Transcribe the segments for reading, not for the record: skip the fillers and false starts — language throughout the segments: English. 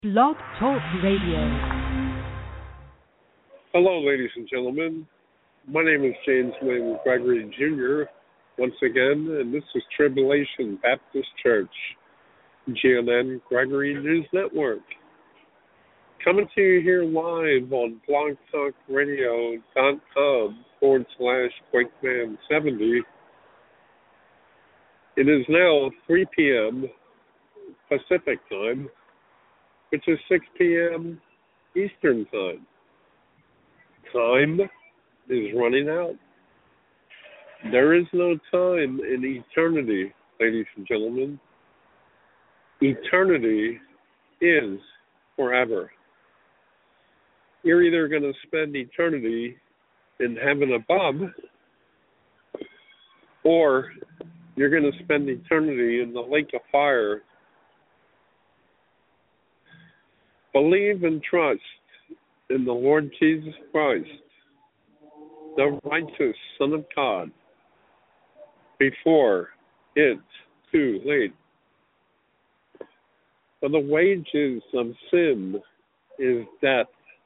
Blog Talk Radio. Hello, ladies and gentlemen. My name is James Wayne Gregory Jr. once again, and this is Tribulation Baptist Church, GNN Gregory News Network. Coming to you here live on blogtalkradio.com/QuakeMan70. It is now 3 p.m. Pacific time, which is 6 p.m. Eastern time. Time is running out. There is no time in eternity, ladies and gentlemen. Eternity is forever. You're either going to spend eternity in heaven above, or you're going to spend eternity in the lake of fire. Believe and trust in the Lord Jesus Christ, the righteous Son of God, before it's too late. For the wages of sin is death,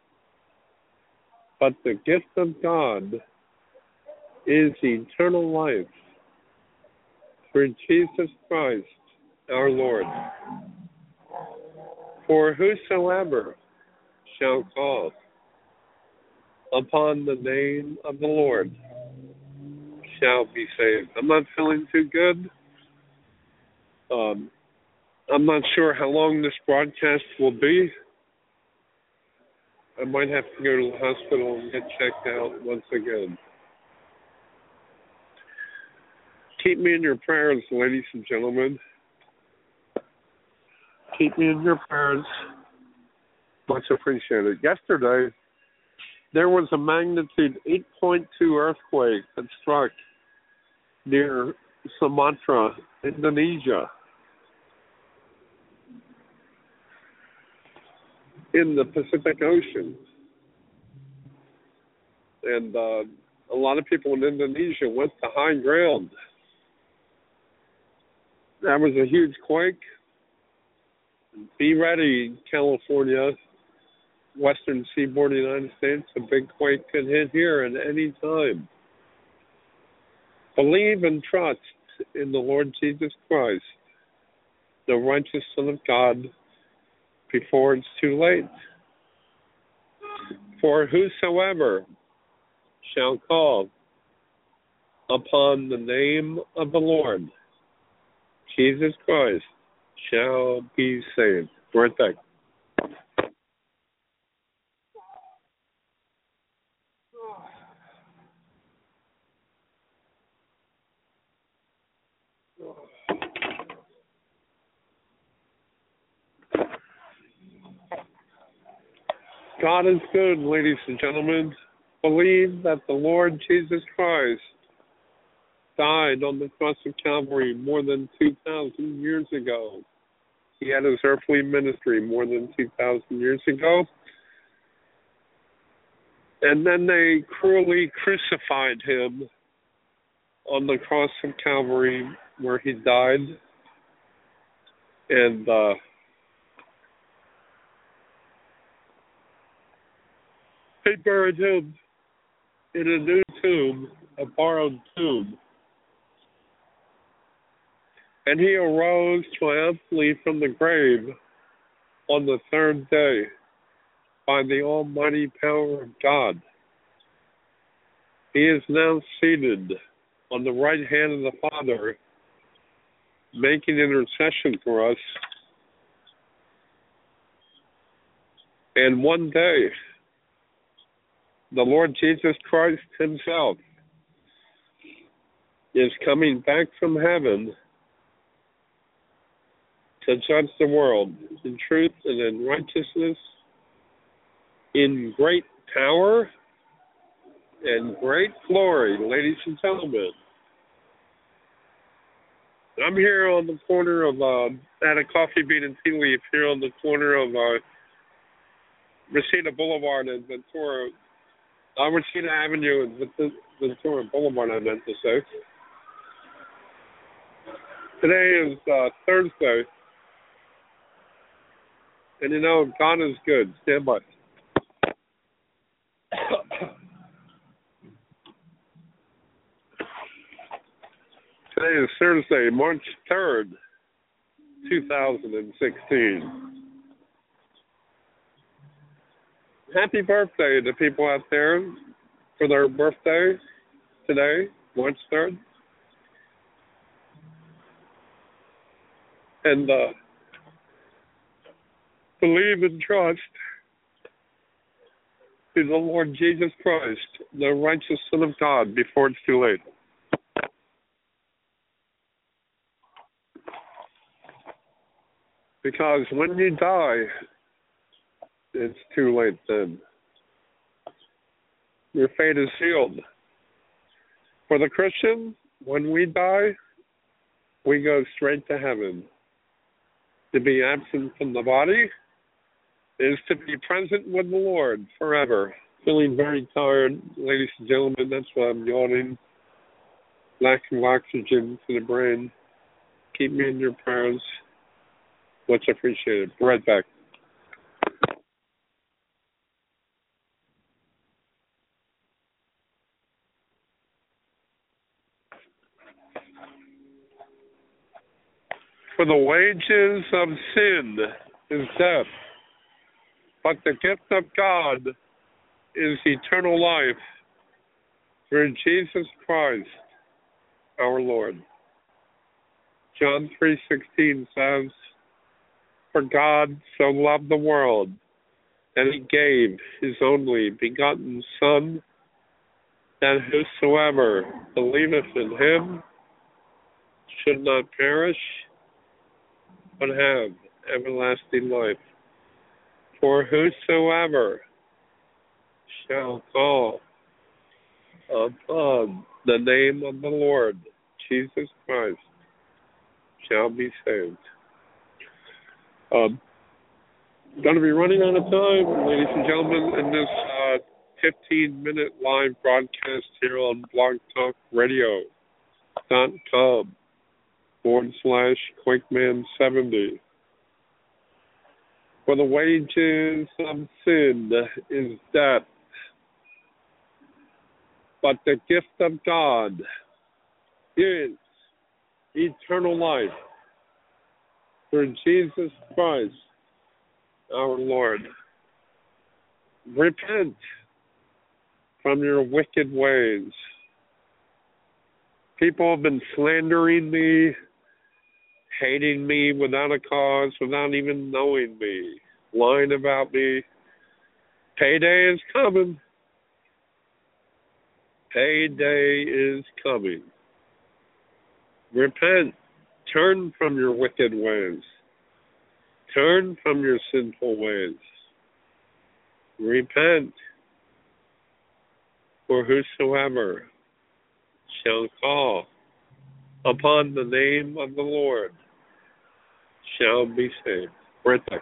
but the gift of God is eternal life through Jesus Christ our Lord. For whosoever shall call upon the name of the Lord shall be saved. I'm not feeling too good. I'm not sure how long this broadcast will be. I might have to go to the hospital and get checked out once again. Keep me in your prayers, ladies and gentlemen. Keep me in your prayers. Much appreciated. Yesterday, there was a magnitude 8.2 earthquake that struck near Sumatra, Indonesia, in the Pacific Ocean. And a lot of people in Indonesia went to high ground. That was a huge quake. Be ready, California, western seaboard of the United States. A big quake could hit here at any time. Believe and trust in the Lord Jesus Christ, the righteous Son of God, before it's too late. For whosoever shall call upon the name of the Lord Jesus Christ shall be saved. Right back. God is good, ladies and gentlemen. Believe that the Lord Jesus Christ died on the cross of Calvary more than 2,000 years ago. He had his earthly ministry more than 2,000 years ago. And then they cruelly crucified him on the cross of Calvary where he died. And they buried him in a new tomb, a borrowed tomb. And he arose triumphantly from the grave on the third day by the almighty power of God. He is now seated on the right hand of the Father, making intercession for us. And one day, the Lord Jesus Christ himself is coming back from heaven to judge the world in truth and in righteousness, in great power and great glory, ladies and gentlemen. I'm here on the corner of, at a Coffee Bean and Tea Leaf here on the corner of Reseda Boulevard and Ventura, Reseda Avenue and Ventura Boulevard, I meant to say. Today is Thursday, And you know, God is good. Stand by. Today is Thursday, March 3rd, 2016. Happy birthday to people out there for their birthday today, March 3rd. And believe and trust in the Lord Jesus Christ, the righteous Son of God, before it's too late. Because when you die, it's too late then. Your fate is sealed. For the Christian, when we die, we go straight to heaven. To be absent from the body is to be present with the Lord forever. Feeling very tired, ladies and gentlemen, that's why I'm yawning. Lack of oxygen to the brain. Keep me in your prayers. Much appreciated. Right back. For the wages of sin is death, but the gift of God is eternal life through Jesus Christ, our Lord. John 3:16 says, "For God so loved the world that he gave his only begotten Son, that whosoever believeth in him should not perish, but have everlasting life. For whosoever shall call upon the name of the Lord Jesus Christ shall be saved." Going to be running out of time, ladies and gentlemen, in this 15-minute live broadcast here on blogtalkradio.com/QuakeMan70. For the wages of sin is death, but the gift of God is eternal life through Jesus Christ, our Lord. Repent from your wicked ways. People have been slandering me, hating me without a cause, without even knowing me, lying about me. Payday is coming. Payday is coming. Repent. Turn from your wicked ways. Turn from your sinful ways. Repent. For whosoever shall call upon the name of the Lord shall be saved. Right there.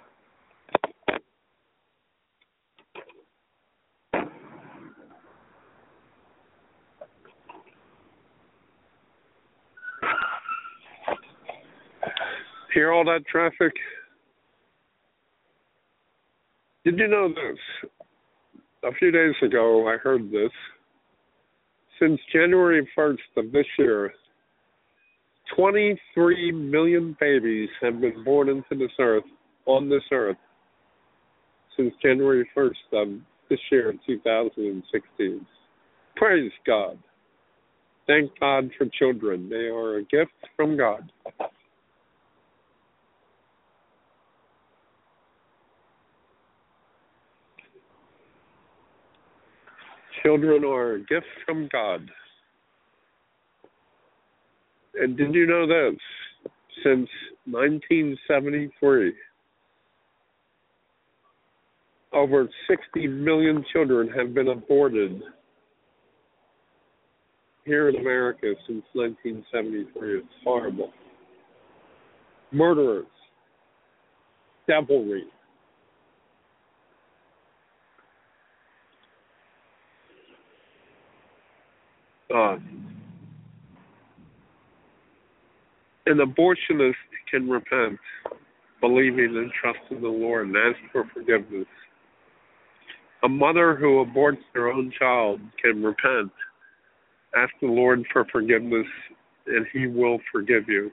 Hear all that traffic? Did you know this? A few days ago, I heard this. Since January 1st of this year, 23 million babies have been born into this earth, on this earth, since January 1st of this year, 2016. Praise God. Thank God for children. They are a gift from God. Children are a gift from God. And did you know this? Since 1973, over 60 million children have been aborted here in America since 1973. It's horrible. Murderers. Devilry. An abortionist can repent. believing and trusting the Lord, and ask for forgiveness. A mother who aborts their own child can repent, ask the Lord for forgiveness, and He will forgive you.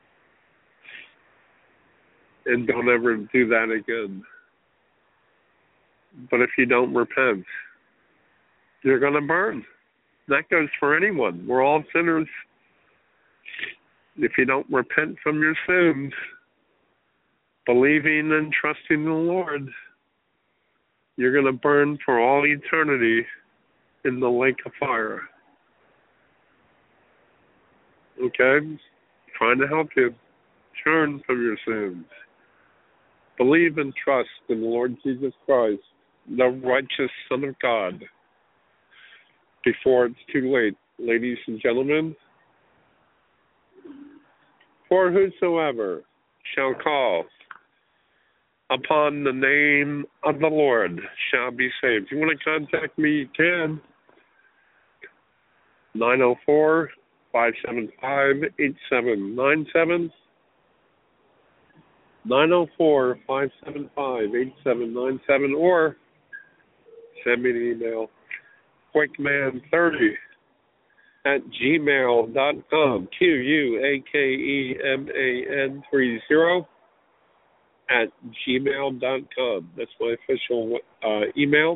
And don't ever do that again. But if you don't repent, you're going to burn. That goes for anyone. We're all sinners. If you don't repent from your sins, believing and trusting the Lord, you're going to burn for all eternity in the lake of fire. Okay? Trying to help you turn from your sins. Believe and trust in the Lord Jesus Christ, the righteous Son of God, before it's too late, ladies and gentlemen. For whosoever shall call upon the name of the Lord shall be saved. If you want to contact me, you can. 904-575-8797. 904-575-8797, or send me an email, quakeman30@gmail.com, QUAKEMAN30@gmail.com. That's my official email,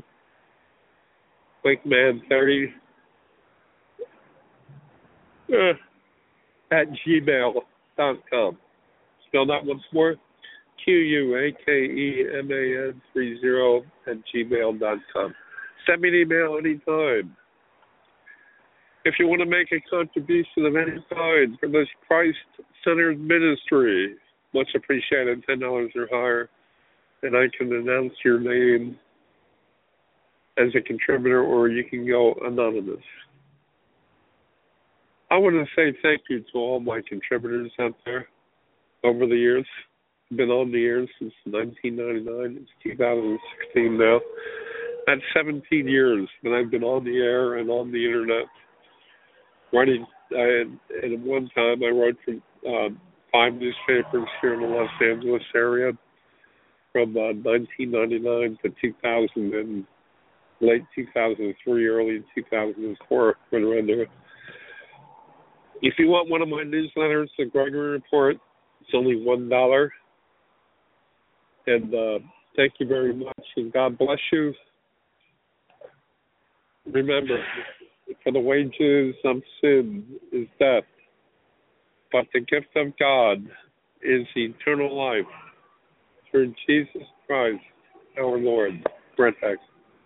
quakeman30@gmail.com. Spell that once more, QUAKEMAN30@gmail.com. Send me an email anytime. If you want to make a contribution of any kind for this Christ-centered ministry, much appreciated, $10 or higher, and I can announce your name as a contributor, or you can go anonymous. I want to say thank you to all my contributors out there over the years. I've been on the air since 1999. It's 2016 now. That's 17 years that I've been on the air and on the internet. Writing, and at one time I wrote for 5 newspapers here in the Los Angeles area from 1999 to 2000 and late 2003, early 2004, right around there. If you want one of my newsletters, the Gregory Report, it's only $1. And thank you very much, and God bless you. Remember, for the wages of sin is death, but the gift of God is eternal life through Jesus Christ, our Lord. Brent X.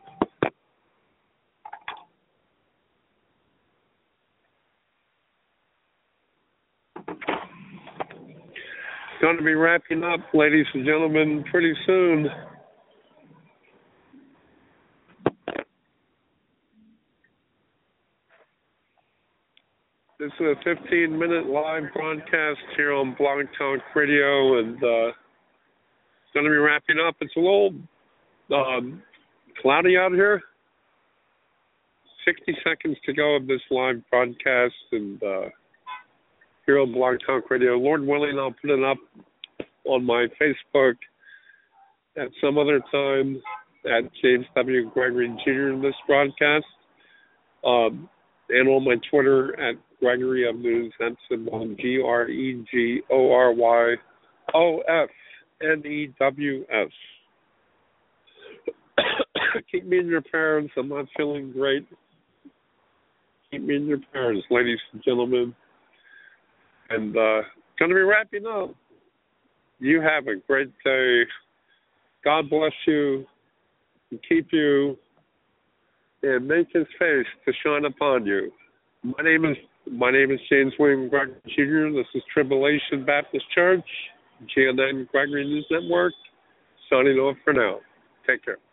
Going to be wrapping up, ladies and gentlemen, pretty soon. This is a 15-minute live broadcast here on Blog Talk Radio, and it's going to be wrapping up. It's a little cloudy out here. 60 seconds to go of this live broadcast, and here on Blog Talk Radio. Lord willing, I'll put it up on my Facebook at some other time at James W. Gregory Jr. in this broadcast, and on my Twitter at Gregory of News. That's on GREGORYOFNEWS. Keep me in your prayers. I'm not feeling great. Keep me in your prayers, ladies and gentlemen. And going to be wrapping up. You have a great day. God bless you and keep you and make His face to shine upon you. My name is James William Gregory Jr. This is Tribulation Baptist Church, GNN Gregory News Network. Signing off for now. Take care.